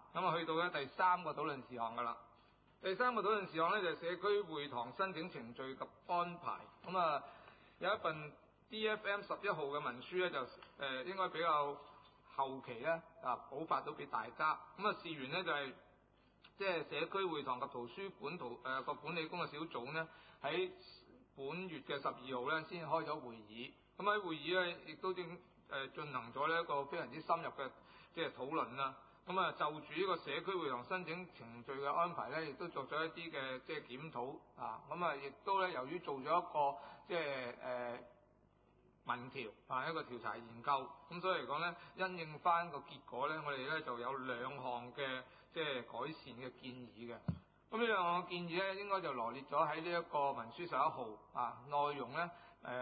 咁啊去到咧第3個討論事項噶啦。第3個討論事項咧就係社區會堂申請程序及安排。咁啊有一份 DFM 11號嘅文書咧就應該比較後期咧補發到俾大家。咁啊事緣咧就係即係社區會堂及圖書館個管理工作小組呢，喺本月嘅12號咧先開咗會議。咁喺會議咧亦都進行咗呢一個非常之深入嘅即係討論啦。咁啊就住呢個社區會堂申請程序嘅安排咧，亦都作咗一啲嘅即係檢討啊。咁啊亦都咧由於做咗一個即係民調一個調查研究，咁所以嚟講咧，因應翻個結果咧，我哋咧就有2項嘅即係改善嘅建議嘅。咁呢2項建議咧，應該就羅列咗喺呢一個文書11號啊，內容咧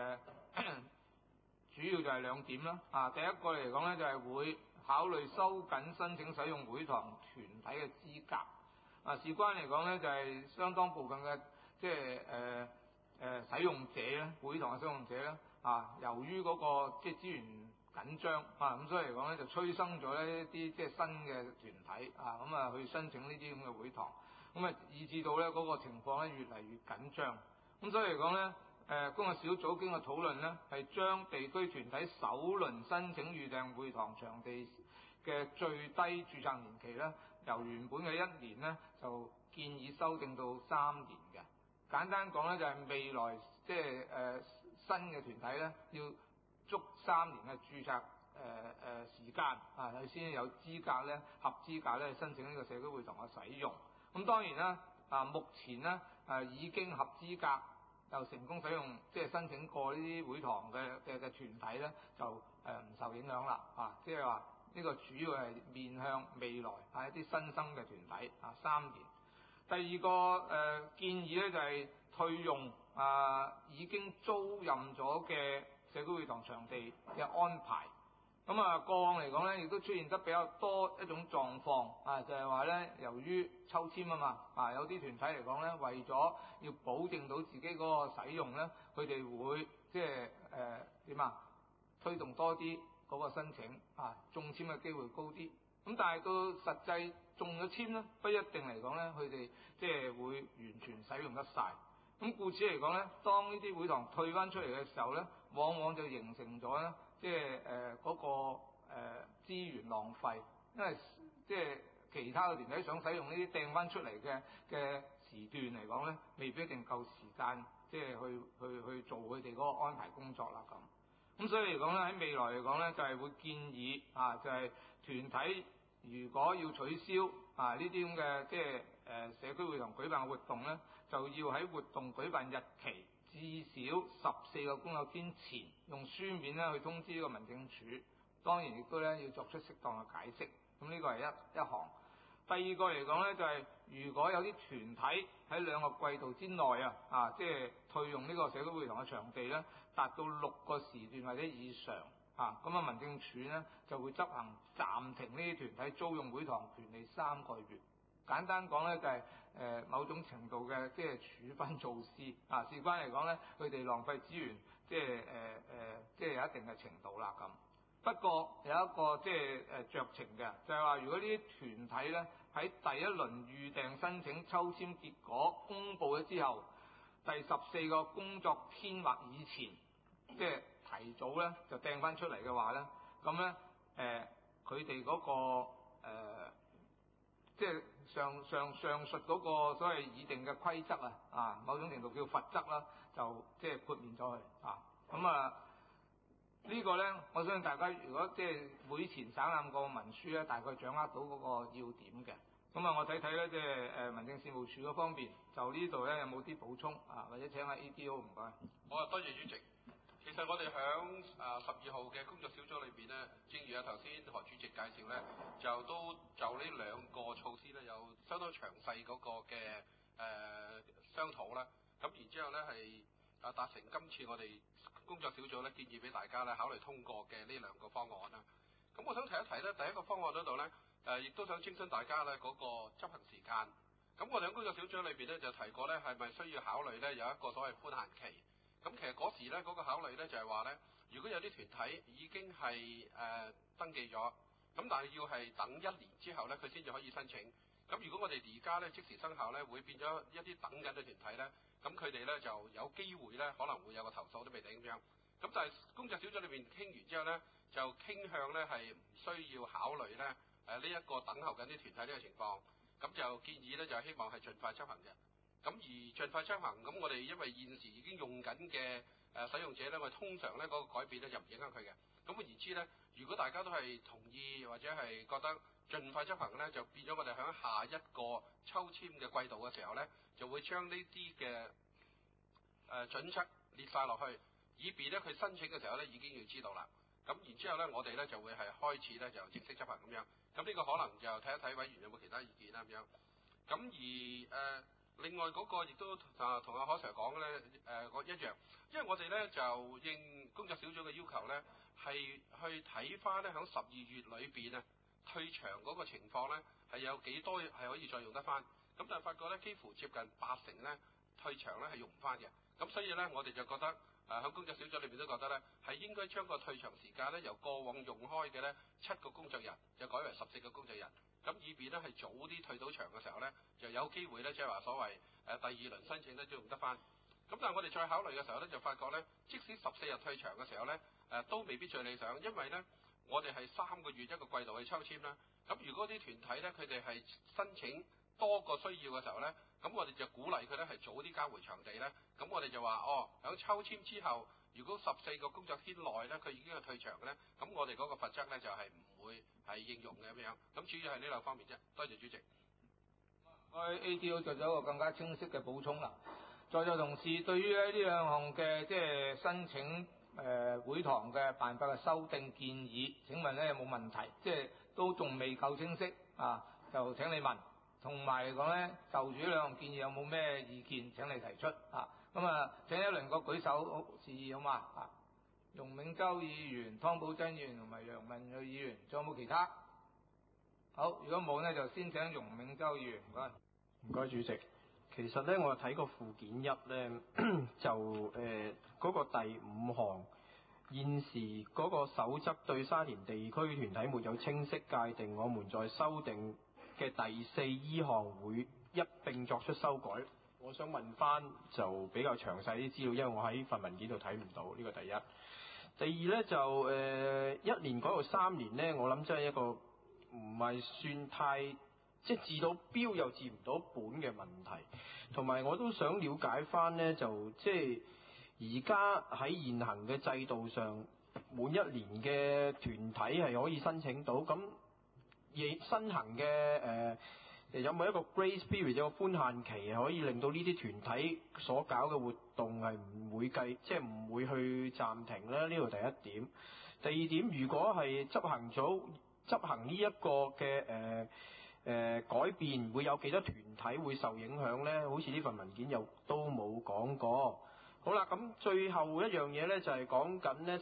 主要就係2點啦。第一個嚟講咧，就係會考慮收緊申請使用會堂團體嘅資格。事關嚟講咧，就係相當部分嘅即係使用者咧，會堂嘅使用者咧，由於嗰個即係資源緊張咁所以嚟講咧就催生咗一啲即係新嘅團體咁啊去申請呢啲咁嘅會堂，咁啊以致到咧嗰個情況咧越嚟越緊張。咁所以嚟講咧，工作小組經過討論咧，係將地區團體首輪申請預訂會堂場地嘅最低註冊年期咧，由原本嘅1年咧，就建議修訂到3年嘅。簡單講咧，就係未來即係新嘅團體咧，要足3年嘅註冊時間佢先有資格咧，合資格咧申請呢個社區會堂嘅使用。咁當然啦，目前咧已經合資格又成功使用即係申請過呢啲會堂嘅團體咧，就唔受影響啦。即係話呢個主要係面向未來一啲新生嘅團體3年。第二個建議咧就係退用已經租賃咗嘅社區會堂場地嘅安排。咁過往嚟講咧，亦都出現得比較多一種狀況就係話咧，由於抽籤有啲團體嚟講咧，為咗要保證到自己嗰個使用咧，佢哋會即係推動多啲嗰個申請中籤嘅機會高啲。咁但係到實際中咗籤咧，不一定嚟講咧，佢哋即係會完全使用得晒。咁故此嚟講咧，當呢啲會堂退翻出嚟嘅時候咧，往往就形成咗咧，即係嗰個資源浪費，因為即係其他嘅團體想使用呢啲掟翻出嚟嘅時段嚟講咧，未必一定夠時間，即係去做佢哋嗰個安排工作啦咁。咁所以嚟講咧，喺未來嚟講咧，就係會建議就係團體如果要取消呢啲咁嘅即係社區會堂舉辦嘅活動咧，就要喺活動舉辦日期至少14個工作天前，用書面咧去通知呢個民政處。當然亦都咧要作出適當嘅解釋。咁呢個係一項。第二個嚟講咧，就係如果有啲團體喺2個季度之內即係退用呢個社區會堂嘅場地咧，達到6個時段或者以上咁民政處咧就會執行暫停呢啲團體租用會堂權利3個月。簡單講咧，就係某種程度嘅即係處分措施事關嚟講咧，佢哋浪費資源即係有一定嘅程度啦咁。不過有一個即係酌情嘅，就係話如果呢啲團體咧喺第一輪預訂申請抽籤結果公佈咗之後，第14個工作天或以前，即係提早咧就掟翻出嚟嘅話咧，咁咧佢哋嗰個即係上述嗰個所謂擬定嘅規則某種程度叫罰則啦，就即係豁免咗佢呢個咧，我相信大家如果即係會前省覽過文書咧，大概掌握到嗰個要點嘅。我睇睇咧，即係民政事務處嗰方面，就呢度咧有冇啲補充或者請下 ADO 唔該。 好啊，多謝主席。其實我哋響12號嘅工作小組裏邊咧，正如頭先何主席介紹咧，就都就呢2個措施咧有相當詳細嗰個嘅商討啦。咁然之後咧係達成今次我哋工作小組咧建議俾大家咧考慮通過嘅呢2個方案啦。咁我想提一提咧，第一個方案嗰度咧亦都想徵詢大家咧嗰個執行時間。咁我哋喺工作小組裏邊咧就提過咧，係咪需要考慮咧有一個所謂寬限期？咁其實嗰時咧嗰個考慮咧就係話咧，如果有啲團體已經係登記咗， 咁但係要係等1年之後咧，佢先至可以申請。咁如果我哋而家咧即時生效咧，會變咗一啲等緊嘅團體咧，咁佢哋咧就有機會咧可能會有個投訴都未定咁樣。咁但係工作小組裏面傾完之後咧，就傾向咧係唔需要考慮咧呢一個等候緊啲團體呢個情況。咁就建議咧就希望係盡快執行嘅。咁而盡快執行，咁我哋因為現時已經用緊嘅使用者咧，我哋通常咧嗰個改變咧就唔影響佢嘅。咁換言之咧，如果大家都係同意或者係覺得盡快執行咧，就變咗我哋喺下一個抽籤嘅季度嘅時候咧，就會將呢啲嘅準則列晒落去，以便咧佢申請嘅時候咧已經要知道啦。咁然之後咧，我哋咧就會係開始咧就正式執行咁樣。咁呢個可能就睇一睇委員有冇其他意見啦咁樣。咁而另外嗰個亦都同阿何 Sir 講咧一樣，因為我哋咧就應工作小組嘅要求咧，係去睇翻咧喺12月裏邊啊退場嗰個情況咧係有幾多係可以再用得翻。咁但係發覺咧幾乎接近80%咧退場咧係用唔翻嘅。咁所以咧我哋就覺得喺工作小組裏邊都覺得咧係應該將個退場時間咧由過往用開嘅咧7個工作日就改為14個工作日。咁以便咧係早啲退到場嘅時候咧，就有機會咧即係話所謂第2輪申請咧都用得翻。咁但係我哋再考慮嘅時候咧，就發覺咧，即使14日退場嘅時候咧，都未必最理想，因為咧我哋係3個月一個季度去抽籤啦。咁如果啲團體咧佢哋係申請多個需要嘅時候咧，咁我哋就鼓勵佢咧係早啲交回場地咧。咁我哋就話喺抽籤之後，如果14個工作天內咧佢已經係退場嘅咧，咁我哋嗰個罰則咧就係唔會係應用嘅咁樣。咁主要係呢兩方面啫。多謝主席。 ADO 就有一個更加清晰嘅補充啦。在座同事對於呢兩項嘅即係申請會堂嘅辦法嘅修訂建議，請問咧有冇問題？即係都仲未夠清晰啊，就請你問。同埋嚟講咧，就住呢兩項建議有冇咩意見？請你提出啊。咁啊，請一輪個舉手示意好嘛？啊，容銘洲議員、湯寶珍議員同埋楊文睿議員，仲有冇其他？好，如果冇呢，就先請容銘洲議員。唔該。 唔該，主席。其實呢，我睇過附件1呢，就嗰個第5項，現時嗰個守則對沙田地區團體沒有清晰界定，我們在修訂嘅第4E 項會一並作出修改。我想問翻就比較詳細啲資料，因為我喺份文件度睇唔到，呢個第一。第二呢，就1年改到3年呢，我諗真係一個唔係算太即係治到標又治唔到本嘅問題。同埋我都想了解翻呢，就即係而家喺現行嘅制度上，滿1年嘅團體係可以申請到，咁新行嘅有冇一個 grace period， 有個寬限期可以令到呢啲團體所搞嘅活動係唔會即係唔會去暫停咧？呢度第一點。第二點，如果係執行呢一個嘅改變，會有幾多團體會受影響呢？好似呢份文件又都冇講過。好啦，咁最後一樣嘢呢，就係講緊呢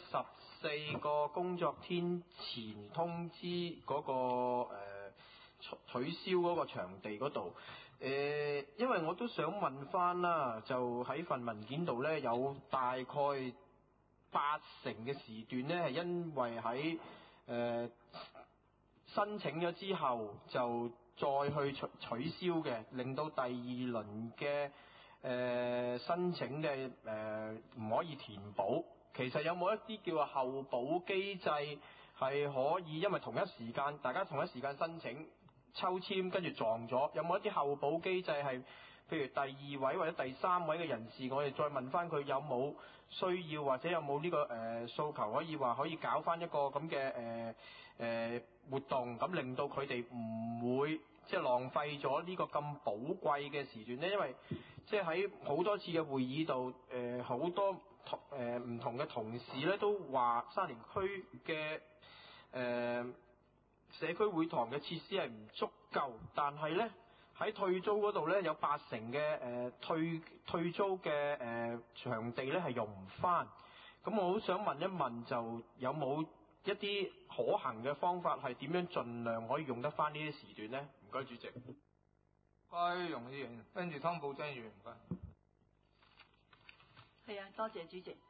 14個工作天前通知嗰個取消嗰個場地嗰度。因為我都想問翻啦，就喺份文件度呢，有大概80%嘅時段呢，係因為喺申請咗之後就再去取消嘅，令到第2輪嘅申請嘅唔可以填補。其實有冇一啲叫做後補機制係可以，因為大家同一時間申請抽籤跟住撞咗，有冇一啲後補機制係譬如第2位或者第3位嘅人士，我哋再問翻佢有冇需要或者有冇呢個訴求，可以搞翻一個咁嘅活動，咁令到佢哋唔會即係浪費咗呢個咁寶貴嘅時段呢？因為即係喺好多次嘅會議度，好多唔同嘅同事咧都話沙田區嘅社區會堂嘅設施係唔足夠，但係呢，喺退租嗰度呢，有80%嘅退租嘅場地呢係用唔翻。咁我好想問一問，就有冇一啲可行嘅方法係點樣盡量可以用得翻呢啲時段呢？唔該，主席。 容議員，跟住湯寶珍議員，唔該。 係啊，多謝主席。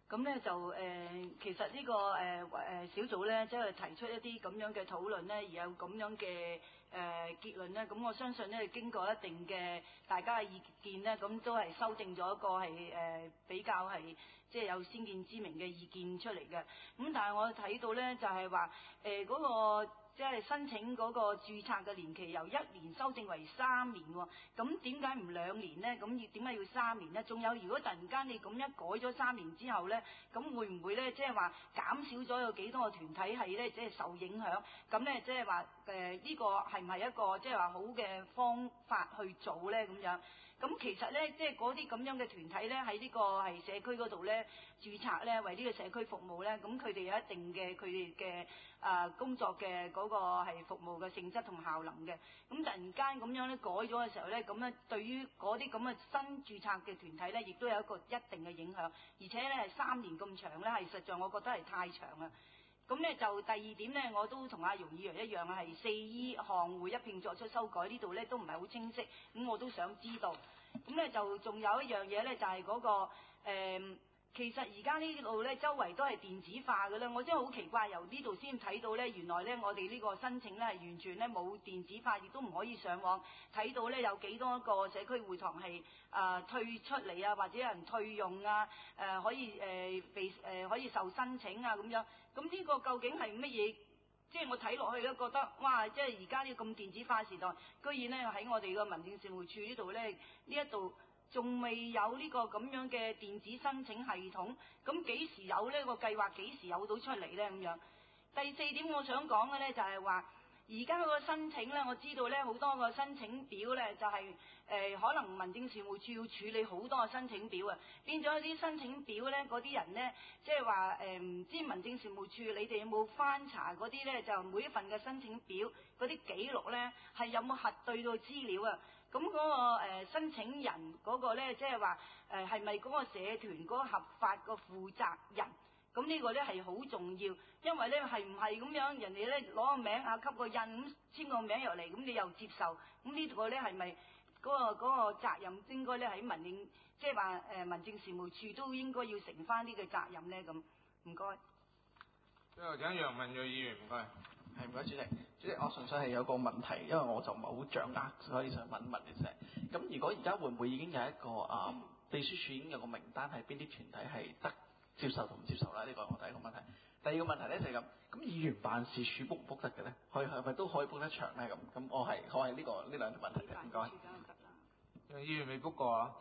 咁咧就其實呢個小組咧，即係提出一啲咁樣嘅討論咧，而有咁樣嘅結論咧，咁我相信咧經過一定嘅大家嘅意見咧，咁都係修訂咗一個係比較係即係有先見之明嘅意見出嚟嘅。咁但係我睇到咧就係話嗰個即係申請嗰個註冊嘅年期由1年修正為3年喎，咁點解唔2年呢？咁點解要3年呢？仲有如果突然間你咁一改咗3年之後呢，咁會唔會呢？即係話減少咗有幾多個團體係呢？即係受影響？咁呢，即係話呢個係唔係一個即係話好嘅方法去做呢？咁樣？咁其實咧，即係嗰啲咁樣嘅團體咧，喺呢個係社區嗰度咧註冊咧，為呢個社區服務咧，咁佢哋有一定嘅佢哋嘅工作嘅嗰個係服務嘅性質同效能嘅。咁突然間咁樣咧改咗嘅時候咧，咁咧對於嗰啲咁嘅新註冊嘅團體咧，亦都有一個一定嘅影響，而且咧係3年咁長咧，係實在我覺得係太長啦。咁咧就第二點咧，我都同阿容議員一樣係4E項會一併作出修改，呢度咧都唔係好清晰，咁我都想知道。咁咧就仲有一樣嘢咧，就係嗰個其實而家呢度咧周圍都係電子化嘅咧，我真係好奇怪，由呢度先睇到咧，原來咧我哋呢個申請咧係完全咧冇電子化，亦都唔可以上網睇到咧有幾多個社區會堂係退出嚟啊，或者有人退用啊，可以可以受申請啊咁樣。咁呢個究竟係乜嘢？即係我睇落去咧，覺得哇！即係而家呢個咁電子化時代，居然咧喺我哋個民政事務處呢度咧，呢一度仲未有呢個咁樣嘅電子申請系統。咁幾時有呢個計劃？幾時有到出嚟咧？咁樣。第4點我想講嘅咧就係話，而家嗰個申請咧，我知道咧好多個申請表咧就係可能民政事務處要處理好多個申請表啊，變咗啲申請表咧嗰啲人咧，即係話唔知民政事務處你哋有冇翻查嗰啲咧，就每一份嘅申請表嗰啲記錄咧係有冇核對到資料啊？咁嗰個申請人嗰個咧，即係話係咪嗰個社團嗰個合法個負責人？咁呢個咧係好重要，因為咧係唔係咁樣，人哋咧攞個名吸個印咁簽個名入嚟，咁你又接受，咁呢個咧係咪嗰個責任應該咧喺即係話民政事務處都應該要承翻呢個責任咧？咁唔該。 最後請楊文睿議員，唔該。 係，唔該主席。主席，我純粹係有個問題，因為我就唔係好掌握，所以想問一問嘅啫。咁如果而家會唔會已經有一個秘書處已經有個名單係邊啲團體係得接受同唔接受啦？呢個係我第一個問題。第二個問題咧就係咁議員辦事處 book 唔 book 得嘅咧？係咪都可以 book 得場咧？咁我係呢兩條問題嘅，唔該。 楊議員未 book 過啊？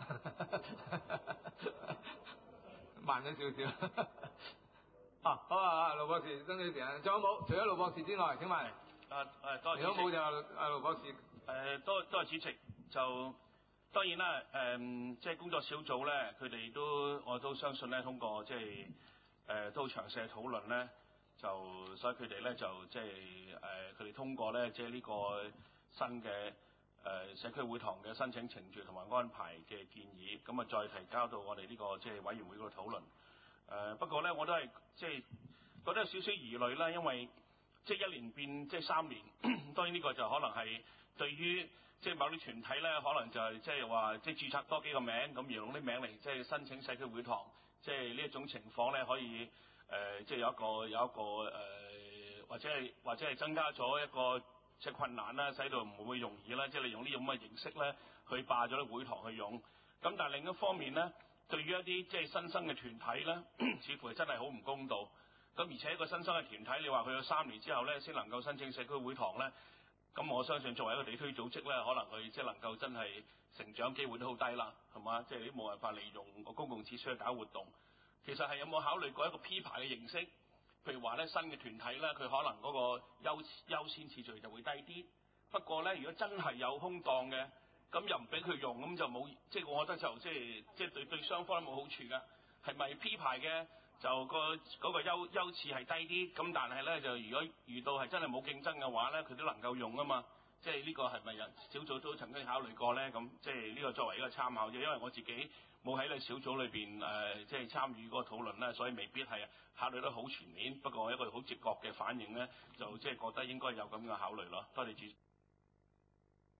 慢咗少少。好啊，盧博士，爭取時間，仲有冇？除咗盧博士之外，請問。 多謝。 如果冇就盧博士。 多謝主席。就當然啦，即係工作小組咧，佢哋我都相信咧，通過即係都詳細嘅討論咧，所以佢哋咧就即係佢哋通過咧，即係呢個新嘅社區會堂嘅申請程序同埋安排嘅建議，咁啊再提交到我哋呢個即係委員會嗰度討論。不過咧，我都係即係覺得有少少疑慮啦，因為即係1年變即係3年，當然呢個就可能係對於即係某啲團體咧，可能就係即係話即係註冊多幾個名，咁而用啲名嚟即係申請社區會堂，即係呢一種情況咧，可以即係有一個或者係增加咗一個即係困難啦，使到唔會容易啦，即係你用呢種咁嘅形式咧去霸咗啲會堂去用。咁但係另一方面咧，對於一啲即係新生嘅團體咧，似乎係真係好唔公道。咁而且一個新生嘅團體，你話佢有3年之後咧，先能夠申請社區會堂咧，咁我相信作為一個地區組織咧，可能佢即係能夠真係成長機會都好低啦，係嘛？即係你都冇辦法利用個公共設施去搞活動。其實係有冇考慮過一個 P 牌嘅形式？譬如話咧，新嘅團體咧，佢可能嗰個優先次序就會低啲。不過咧，如果真係有空檔嘅，咁又唔俾佢用，咁就冇，即係我覺得就即係對雙方都冇好處㗎。係咪 P 牌嘅就嗰個優次係低啲？咁但係咧就如果遇到係真係冇競爭嘅話咧，佢都能夠用啊嘛。即係呢個係咪人小組都曾經考慮過咧？咁即係呢個作為一個參考啫。因為我自己冇喺呢個小組裏邊即係參與嗰個討論咧，所以未必係考慮得好全面。不過一個好直覺嘅反應咧，就即係覺得應該有咁嘅考慮咯。多謝主席。 我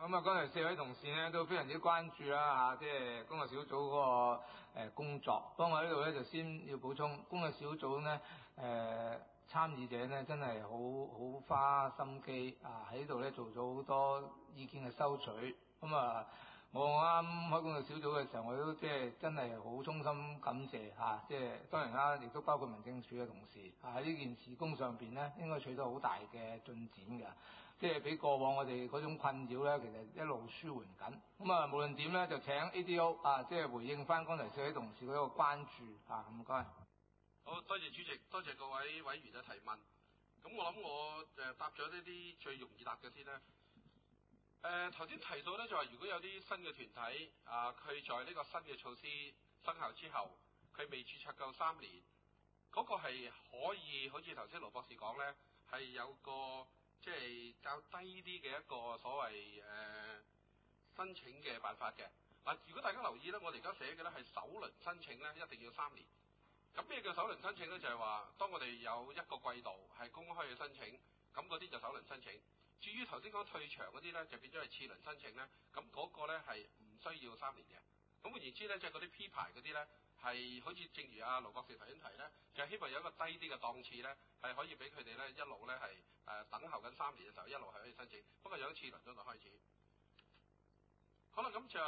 咁啊，剛才4位同事呢都非常之關注啦嚇，即係工作小組嗰個工作。不過我呢度咧就先要補充，工作小組呢參與者呢真係好花心機啊，喺度咧做咗好多意見嘅收取。咁啊，我啱開工作小組嘅時候，我都即係真係好衷心感謝嚇，即係當然啦，亦都包括民政處嘅同事喺呢件事工上邊呢應該取得好大嘅進展㗎。即係比過往我哋嗰種困擾咧，其實一路舒緩緊。咁啊，無論點咧，就請 ADO 啊，即係回應翻剛才4位同事嗰個關注啊，唔該。 好多謝主席，多謝各位委員嘅提問。咁我諗我答咗呢啲最容易答嘅先啦。頭先提到咧就話，如果有啲新嘅團體啊，佢在呢個新嘅措施生效之後，佢未註冊夠3年，嗰個係可以好似頭先盧博士講咧，係有個即係較低啲嘅一個所謂申請嘅辦法嘅。嗱，如果大家留意咧，我哋而家寫嘅咧係首輪申請咧，一定要3年。咁咩叫首輪申請咧？就係話，當我哋有一個季度係公開嘅申請，咁嗰啲就首輪申請。至於頭先講退場嗰啲咧，就變咗係次輪申請咧。咁嗰個咧係唔需要3年嘅。咁換言之咧，即係嗰啲 P 牌嗰啲咧，係好似正如阿盧博士頭先提咧，就係希望有一個低啲嘅檔次咧，係可以俾佢哋咧一路咧係等候緊3年嘅時候，一路係可以申請。不過由次輪嗰度開始。好啦，咁就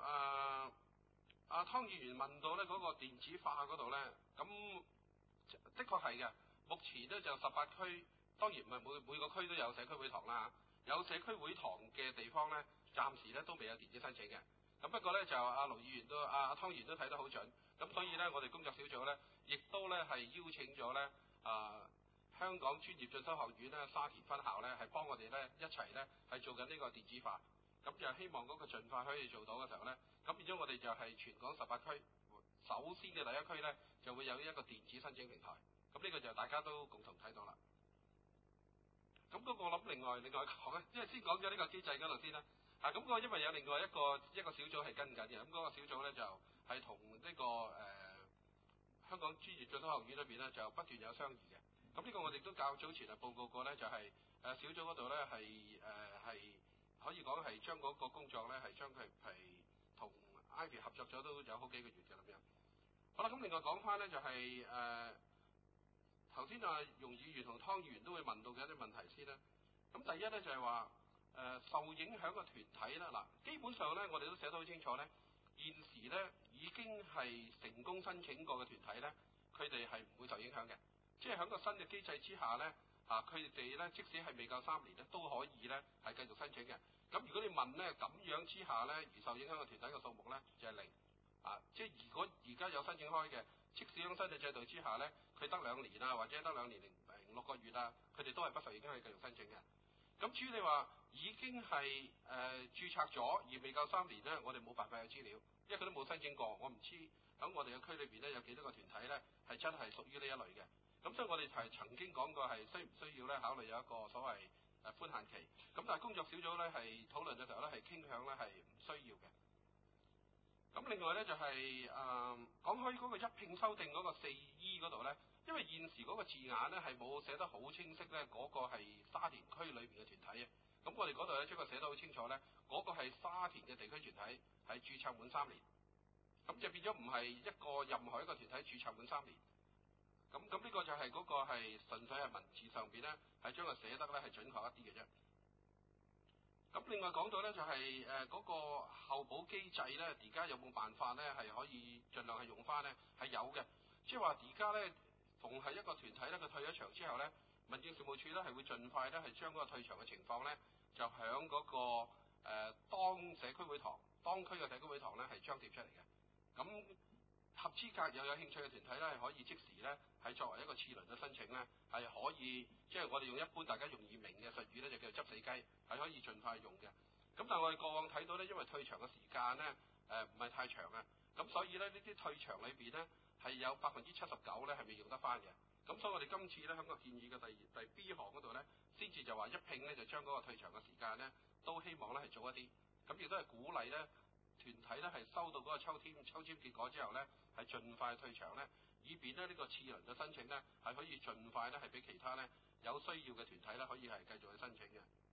阿湯議員問到咧嗰個電子化嗰度咧，咁的確係嘅。目前咧就18區，當然唔係每個區都有社區會堂啦，有社區會堂嘅地方咧，暫時咧都未有電子申請嘅。咁不過咧就阿盧議員都阿湯議員都睇得好準，咁所以咧我哋工作小組咧亦都咧係邀請咗咧香港專業進修學院咧沙田分校咧係幫我哋咧一齊咧係做緊呢個電子化。咁就希望嗰個盡快可以做到嘅時候咧，咁變咗我哋就係全港18區，首先嘅第一區咧就會有一個電子申請平台。咁呢個就大家都共同睇到啦。咁嗰個我諗另外講咧，因為先講咗呢個機制嗰度先啦。咁嗰個因為有另外一個小組係跟緊嘅，咁嗰個小組咧就係同呢個香港專業進修學院裏邊咧就不斷有商議嘅。咁呢個我哋都較早前報告過咧，就係小組嗰度咧係可以講係將嗰個工作咧係將佢係同 Ivy 合作咗都有好幾個月嘅咁樣。好啦，咁另外講翻咧就係頭先容議員同湯議員都會問到嘅一啲問題先啦。咁第一咧就係話受影響嘅團體啦，嗱基本上咧我哋都寫得好清楚咧，現時咧已經係成功申請過嘅團體咧，佢哋係唔會受影響嘅，即係喺個新嘅機制之下咧。佢哋咧即使係未夠3年咧，都可以咧係繼續申請嘅。咁如果你問咧咁樣之下咧，而受影響嘅團體嘅數目咧就係0。即係如果而家有申請開嘅，即使喺新嘅制度之下咧，佢得2年啊，或者得2年零6個月啊，佢哋都係不受影響可以繼續申請嘅。咁至於你話已經係註冊咗而未夠3年咧，我哋冇辦法有資料，因為佢都冇申請過，我唔知喺我哋嘅區裏邊咧有幾多個團體咧係真係屬於呢一類嘅。咁所以我哋係曾經講過係需唔需要咧考慮有一個所謂寬限期。咁但係工作小組咧係討論嘅時候咧係傾向咧係唔需要嘅。咁另外咧就係講開嗰個一併修訂嗰個4E 嗰度咧，因為現時嗰個字眼咧係冇寫得好清晰咧，嗰個係沙田區裏邊嘅團體嘅。咁我哋嗰度咧將佢寫得好清楚咧，嗰個係沙田嘅地區團體係註冊滿3年，咁就變咗唔係一個任何一個團體註冊滿3年。咁呢個就係嗰個係純粹係文字上邊咧，係將佢寫得咧係準確一啲嘅啫。咁另外講到咧就係嗰個候補機制咧，而家有冇辦法咧係可以盡量係用翻咧？係有嘅，即係話而家咧逢係一個團體咧，佢退咗場之後咧，民政事務處咧係會盡快咧係將嗰個退場嘅情況咧，就響嗰個當社區會堂、當區嘅社區會堂咧係張貼出嚟嘅。咁合資格又有興趣嘅團體咧，係可以即時咧係作為一個次輪嘅申請咧，係可以即係我哋用一般大家容易明嘅術語咧，就叫做執死雞，係可以盡快用嘅。咁但係我哋過往睇到咧，因為退場嘅時間咧唔係太長啊，咁所以咧呢啲退場裏邊咧係有79%咧係未用得翻嘅。咁所以我哋今次咧喺個建議嘅第 B 項嗰度咧，先至就話一併咧就將嗰個退場嘅時間咧，都希望咧係早一啲。咁亦都係鼓勵咧團體咧係收到嗰個抽籤結果之後咧，係盡快退場咧，以便咧呢個次輪嘅申請咧係可以盡快咧係俾其他咧有需要嘅團體咧可以係繼續去申請嘅。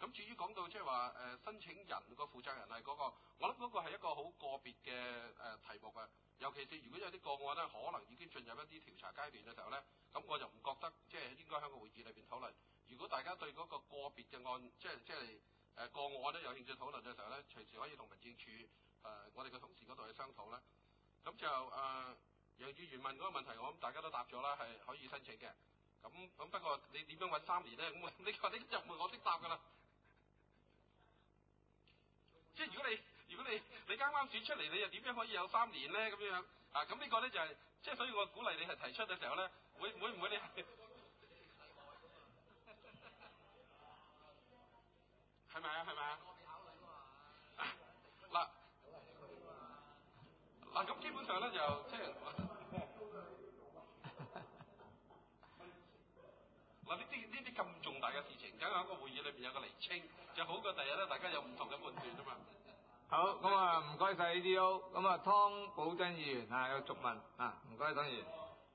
咁至於講到即係話申請人個負責人係嗰個，我諗嗰個係一個好個別嘅題目啊。尤其是如果有啲個案咧，可能已經進入一啲調查階段嘅時候咧，咁我就唔覺得即係應該喺個會議裏邊討論。如果大家對嗰個個別嘅案，即係個案咧有興趣討論嘅時候咧，隨時可以同民政處我哋嘅同事嗰度去商討啦。咁就楊議員問嗰個問題，我諗大家都答咗啦，係可以申請嘅。咁不過你點樣揾3年咧？咁呢個就唔係我識答㗎啦。即係如果你啱啱選出嚟，你又點樣可以有3年咧？咁樣啊？咁呢個咧就係即係，所以我鼓勵你係提出嘅時候咧，會唔會你係咪啊？係咪啊？嗱，咁基本上咧就即係嗱呢啲咁重大嘅事情，梗係喺個會議裏邊有個釐清，就好過第日咧大家有唔同嘅判斷啊嘛。 好，咁啊唔該晒 ADO， 咁啊湯寶珍議員啊有續問啊，唔該湯議員。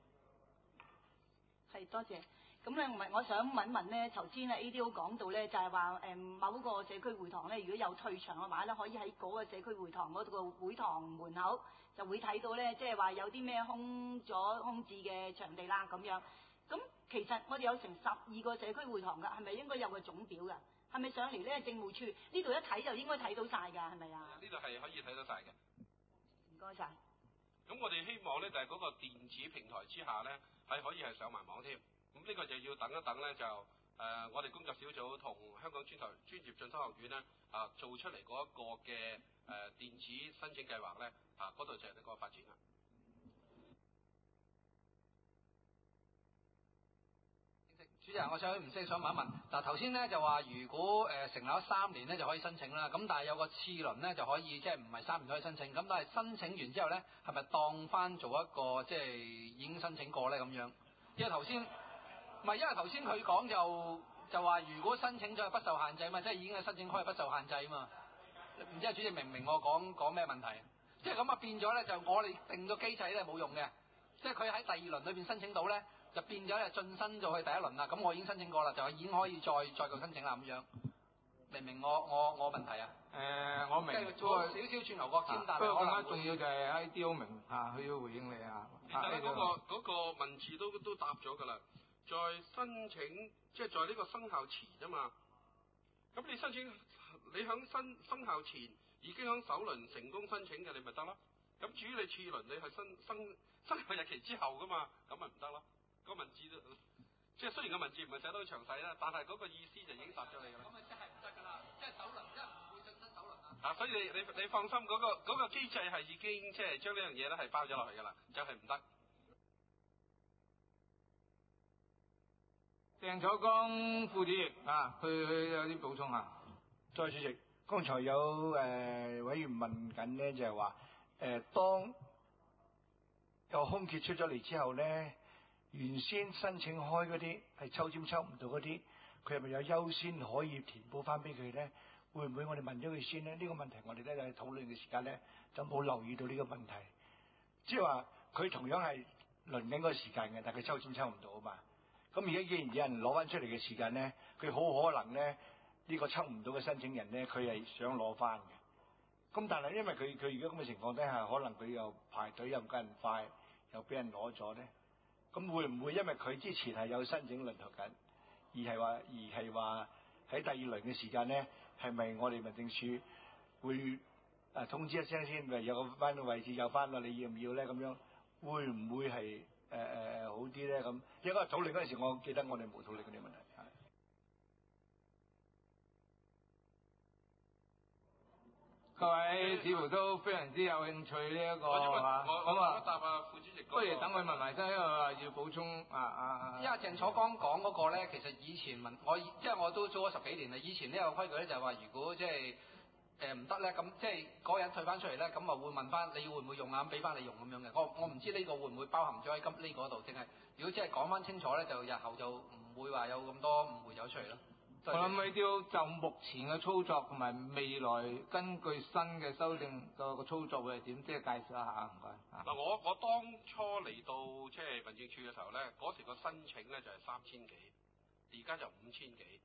係多謝。咁咧，我想問咧，頭先咧 ADO 講到咧，就係話某個社區會堂咧，如果有退場嘅話咧，可以喺嗰個社區會堂嗰度個會堂門口就會睇到咧，即係話有啲咩空置嘅場地啦咁樣。咁其實我哋有成12個社區會堂㗎，係咪應該有個總表㗎？係咪上嚟咧政務處呢度一睇就應該睇到晒㗎？係咪啊？ 呢度係可以睇到晒嘅。 唔該晒。 咁我哋希望咧就係嗰個電子平台之下咧係可以係上埋網添。咁呢個就要等一等咧，就我哋工作小組同香港專業進修學院咧做出嚟嗰一個嘅電子申請計劃咧嗰度就係呢個發展啦。 主席，我想問一問，嗱頭先咧就話如果成立咗3年咧就可以申請啦，咁但係有個次輪咧就可以即係唔係3年可以申請，咁但係申請完之後咧係咪當翻做一個即係已經申請過咧咁樣？因為頭先佢講就話如果申請咗係不受限制嘛，即係已經係申請開係不受限制嘛。唔知主席明唔明我講咩問題？即係咁啊變咗咧就我哋定咗機制咧冇用嘅，即係佢喺第2輪裏邊申請到咧，就變咗咧晉身咗去第1輪啦。咁我已經申請過啦，就已經可以再夠申請啦咁樣。明唔明我問題啊？ 我明。 即係做少少轉牛角尖，但係不過更加重要就係 ADO 明佢要回應你啊。 其實咧嗰個文字都答咗㗎啦。在申請即係在呢個生效前啊嘛，咁你申請你響生效前已經響首輪成功申請嘅，你咪得咯。咁至於你次輪你係生效日期之後㗎嘛，咁咪唔得咯。個文字都即係雖然個文字唔係寫得好詳細啦，但係嗰個意思就已經答咗你㗎啦。咁咪即係唔得㗎啦，即係首輪即係唔會晉身首輪啊。所以你放心，嗰個機制係已經即係將呢樣嘢咧係包咗落去㗎啦，就係唔得。 鄭楚光副主席佢有啲補充啊。 再主席，剛才有委員問緊呢，就係話當有空缺出咗嚟之後呢，原先申請開嗰啲係抽籤抽唔到嗰啲，佢係咪有優先可以填補翻俾佢呢？會唔會我哋問咗佢先呢？呢個問題我哋咧喺討論嘅時間呢，就冇留意到呢個問題，即係話佢同樣係輪緊嗰個時間嘅，但係佢抽籤抽唔到啊嘛。咁而家既然有人攞翻出嚟嘅時間咧，佢好可能咧呢個抽唔到嘅申請人咧，佢係想攞翻嘅。咁但係因為佢而家咁嘅情況底下，可能佢又排隊又唔夠人快，又俾人攞咗咧。咁會唔會因為佢之前係有申請輪候緊，而係話喺第2輪嘅時間咧，係咪我哋民政處會通知一聲先，咪有翻個位置有翻啦？你要唔要咧？咁樣會唔會係？好啲咧咁，因為討論嗰陣時，我記得我哋冇討論嗰啲問題。 各位似乎都非常之有興趣呢一個係嘛？ 我答副主席。 不如等佢問埋先，因為話要補充因為鄭楚光講嗰個咧，其實以前我都做咗10幾年啦。以前呢個規矩咧就係話，如果即係唔得咧，咁即係嗰個人退翻出嚟咧，咁啊會問翻你會唔會用啊？咁俾翻你用咁樣嘅。我唔知呢個會唔會包含咗喺呢個度，定係如果即係講翻清楚咧，就日後就唔會話有咁多誤會走出嚟咯。 我諗你都就目前嘅操作同埋未來根據新嘅修訂個操作會係點，即係介紹一下，唔該。 嗱，我當初嚟到即係民政處嘅時候咧，嗰時個申請咧就係3000幾，而家就5000幾。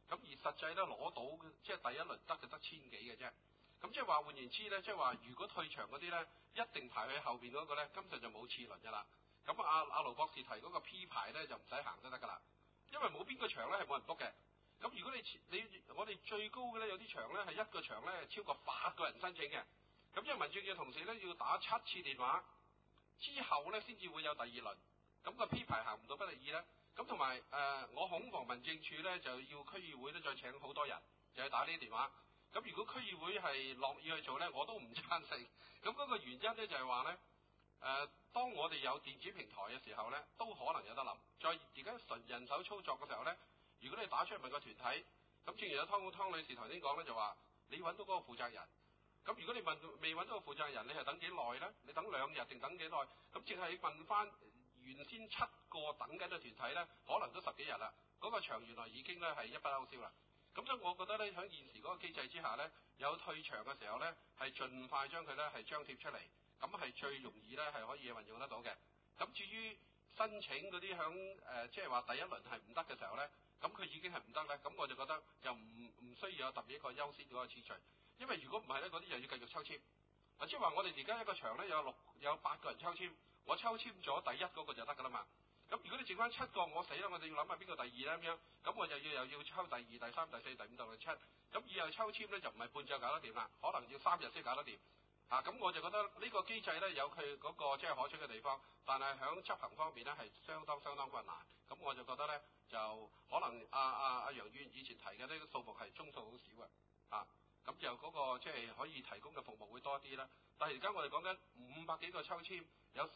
咁而實際咧攞到即係第一輪得就得千幾嘅啫。咁即係話換言之咧，即係話如果退場嗰啲咧，一定排喺後邊嗰個咧，根本就冇次輪㗎啦。咁阿盧博士提嗰個 P 牌咧就唔使行都得㗎啦，因為冇邊個場咧係冇人 book 嘅。咁如果我哋最高嘅咧有啲場咧係一個場咧超過8個人申請嘅。咁因為民政嘅同事咧要打7次電話之後咧先至會有第二輪。咁個 P 牌行唔到不得已咧。咁同埋我恐防民政處咧就要區議會咧再請好多人，就去打呢啲電話。咁如果區議會係樂意去做咧，我都唔贊成。咁嗰個原因咧就係話咧，當我哋有電子平台嘅時候咧，都可能有得諗。再而家純人手操作嘅時候咧，如果你打出去問個團體，咁正如阿湯女士頭先講咧，就話你揾到嗰個負責人。咁如果你未揾到個負責人，你係等幾耐咧？你等2日定等幾耐？咁淨係問翻原先7個等緊嘅團體咧，可能都10幾日啦。嗰個場原來已經咧係一筆勾銷啦。咁所以我覺得咧，喺現時嗰個機制之下咧，有退場嘅時候咧，係盡快將佢咧係張貼出嚟，咁係最容易咧係可以運用得到嘅。咁至於申請嗰啲響即係話第一輪係唔得嘅時候咧，咁佢已經係唔得咧，咁我就覺得就唔需要有特別一個優先嗰個次序，因為如果唔係咧，嗰啲又要繼續抽籤。即係話我哋而家一個場咧有8個人抽籤，我抽籤咗第一嗰個就得㗎啦嘛。咁如果你剩翻7個，我死啦！我哋要諗下邊個第二咧咁樣，咁我又要抽第2、第3、第4、第5到第7，咁以後抽籤咧就唔係半晝搞得掂啦，可能要3日先搞得掂。咁我就覺得呢個機制咧有佢嗰個即係可取嘅地方，但係喺執行方面咧係相當困難。咁我就覺得咧就可能阿楊議員以前提嘅呢個數目係宗數好少啊，咁就嗰個即係可以提供嘅服務會多啲啦。但係而家我哋講緊500幾個抽籤，有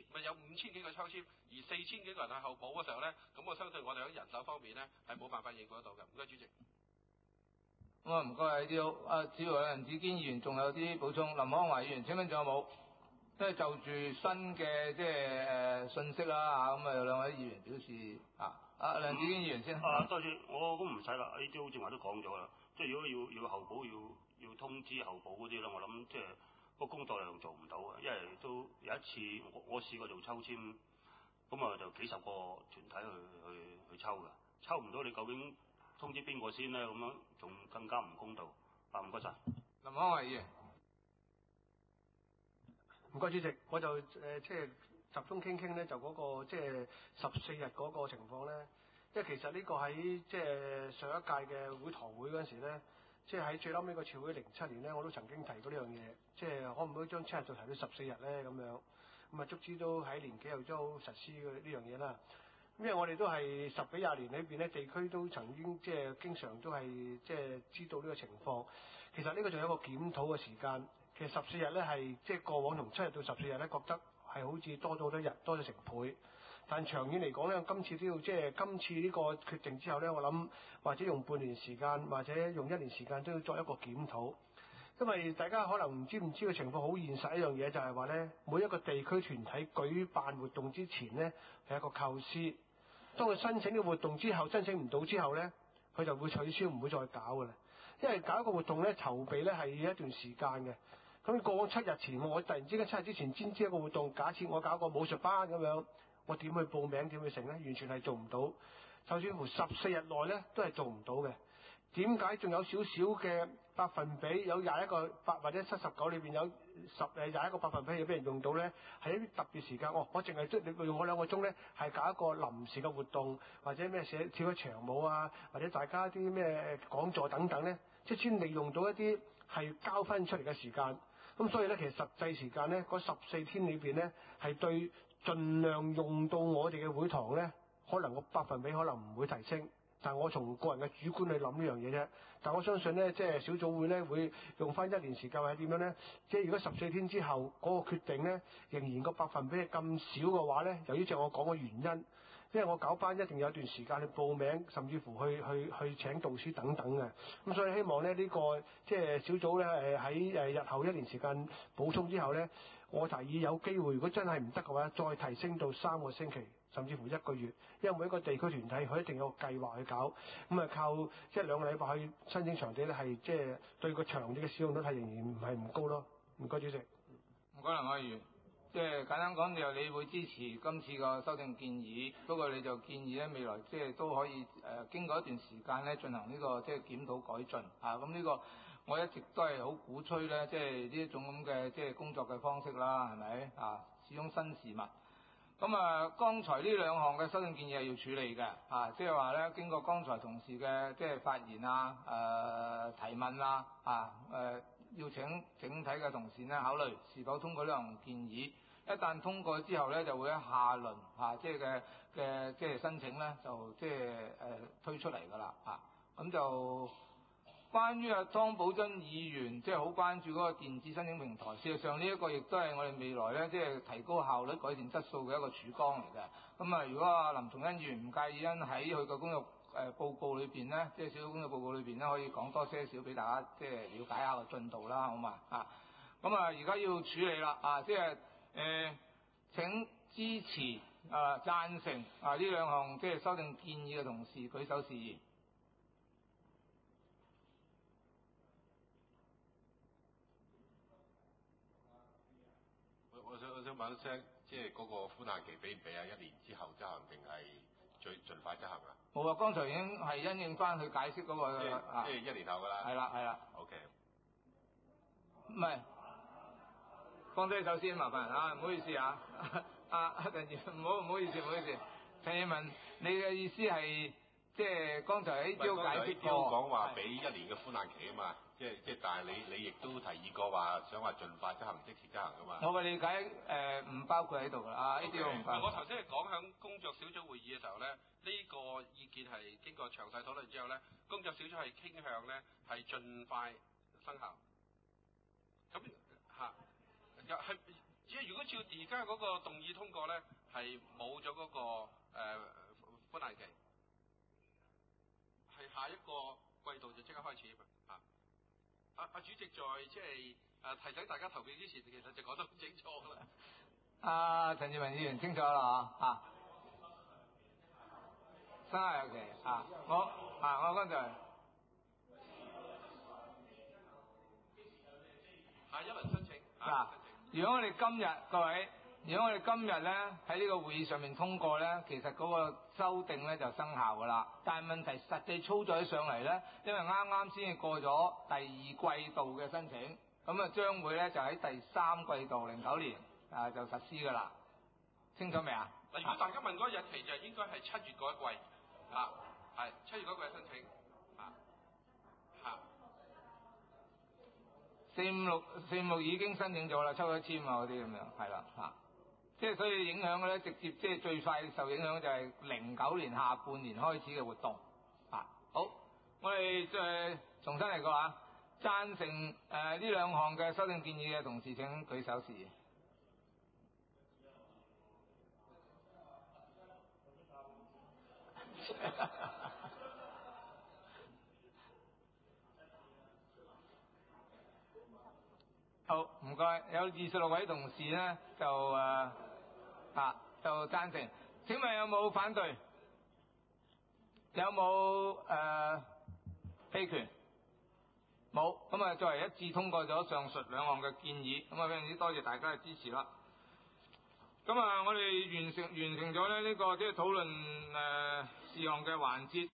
5000幾個抽籤，而4000幾個人係候補嘅時候咧，咁我相信我哋喺人手方面咧係冇辦法應付得到嘅。唔該主席。 咁啊唔該只要有梁子堅議員仲有啲補充，林康華議員請問仲有冇？即係就住新嘅即係信息啦咁有2位議員表示梁子堅議員先。 多謝，我都唔使啦，呢啲好似話都講咗啦。即係如果要候補要通知候補嗰啲咧，我諗即係個工作量做唔到啊，因為都有一次我試過做抽籤，咁啊就幾十個團體去抽㗎，抽唔到你究竟通知邊個先咧？咁樣仲更加唔公道。唔該晒。 林康華議員。 唔該主席，我就即係集中傾咧，就嗰個即係14日嗰個情況咧。因為其實呢個喺即係上一屆嘅會堂會嗰陣時咧，即係喺最後尾個朝會07年咧，我都曾經提過呢樣嘢，即係可唔可以將7日就提到14日咧咁樣。咁啊，足之都喺年幾後都實施呢樣嘢啦。因為我哋都係10幾20年裏邊咧，地區都曾經即係經常都係即係知道呢個情況。其實呢個仲有一個檢討嘅時間。其實14日咧係即係過往從7日到14日咧，覺得係好似多咗好多日，多咗成倍。但長遠嚟講咧，今次都要即係今次呢個決定之後咧，我諗或者用半年時間，或者用1年時間都要作一個檢討。因為大家可能唔知個情況好現實一樣嘢，就係話咧，每一個地區團體舉辦活動之前咧係一個構思。當佢申請嘅活動之後，申請唔到之後咧，佢就會取消，唔會再搞㗎啦。因為搞一個活動咧，籌備咧係要一段時間嘅。咁過往7日前，我突然之間7日之前先知一個活動，假設我搞個武術班咁樣，我點去報名，點去成咧？完全係做唔到。就算乎14日內咧，都係做唔到嘅。點解仲有少少嘅百分比，有21個或者79裏邊有21個百分比要俾人用到咧？係一啲特別時間，我淨係用我2個鐘咧，係搞一個臨時嘅活動，或者咩跳一場舞啊，或者大家啲咩講座等等咧，即係先利用到一啲係交分出嚟嘅時間。咁所以咧，其實實際時間咧，嗰14天裏邊咧，係對盡量用到我哋嘅會堂咧，可能個百分比可能唔會提升。但我從個人嘅主觀去諗呢樣嘢啫。但我相信咧，即係小組會咧會用翻1年時間或者點樣咧？即係如果14天之後嗰個決定咧，仍然個百分比係咁少嘅話咧，由於就我講嘅原因，因為我搞班一定有一段時間去報名，甚至乎去請導師等等嘅。咁所以希望咧呢個即係小組咧喺日後1年時間補充之後咧，我提議有機會，如果真係唔得嘅話，再提升到3個星期。甚至乎1個月，因為每一個地區團體佢一定有個計劃去搞，咁啊靠即係2個禮拜去申請場地咧，係即係對個場地嘅使用率係仍然唔高咯。唔該主席。 唔該，梁議員。 即係簡單講，你會支持今次個修訂建議，不過你就建議咧未來即係都可以經過一段時間咧進行呢個即係檢討改進啊。咁呢個我一直都係好鼓吹咧，即係呢一種咁嘅即係工作嘅方式啦，係咪啊？始終新事物。咁啊，剛才呢兩項嘅修訂建議係要處理嘅啊，即係話咧經過剛才同事嘅即係發言啊、提問啊、要請整體嘅同事咧考慮是否通過呢項建議。一旦通過之後咧，就會喺下輪即係嘅即係申請咧，就即係推出嚟㗎啦啊。咁就關於湯寶珍議員即係好關注嗰個電子申請平台，事實上呢一個亦都係我哋未來咧即係提高效率、改善質素嘅一個曙光嚟嘅。咁啊，如果林重恩議員唔介意，喺佢個工作報告裏邊咧，即係小組工作報告裏邊咧，可以講多些少俾大家即係了解下個進度啦，好嘛啊？咁啊，而家要處理啦啊，即係請支持贊成呢兩項即係修訂建議嘅同事舉手示意。 我想問一聲，即係嗰個寬限期俾唔俾啊？1年之後執行定係盡快執行啊？ 冇啊，剛才已經係因應翻去解釋嗰個即係1年後㗎啦。 係啦。 OK。 唔係，放低手先，麻煩啊，唔好意思啊，陳志，唔好意思。陳志文，你嘅意思係即係剛才喺招解釋過講話俾1年嘅寬限期啊嘛，即係但係你亦都提議過話想話盡快執行、即時執行㗎嘛。 我嘅理解唔包括喺度㗎啊，呢啲我唔包括。 我頭先係講響工作小組會議嘅時候咧，呢個意見係經過詳細討論之後咧，工作小組係傾向咧係盡快生效。咁又係，只係如果照而家嗰個動議通過咧，係冇咗嗰個寬限期，係下一個季度就即刻開始啊！阿主席在即係提醒大家投票之前，其實就講得好清楚啦。 陳志文議員清楚啦啊！生效日期啊！我剛才下一輪申請。 如果我哋今日各位，如果我哋今日咧喺呢個會議上面通過咧，其實嗰個修訂咧就生效㗎啦。但係問題實際操作起上嚟咧，因為啱啱先至過咗第二季度嘅申請，咁啊將會咧就喺第三季度09年就實施㗎啦。清楚未啊？ 嗱，如果大家問嗰個日期就應該係7月嗰一季係7月嗰季申請 456已經申請咗啦，抽咗籤啊嗰啲咁樣，係啦即係所以影響嘅咧，直接即係最快受影響就係09年下半年開始嘅活動好，我哋重新嚟過贊成呢兩項嘅修訂建議嘅同事請舉手示意。好，唔該，有26位同事咧就贊成。請問有冇反對？有冇棄權？冇，咁啊作為一致通過咗上述兩項嘅建議，咁啊非常之多謝大家嘅支持啦。咁啊，我哋完成咗咧呢個即係討論事項嘅環節。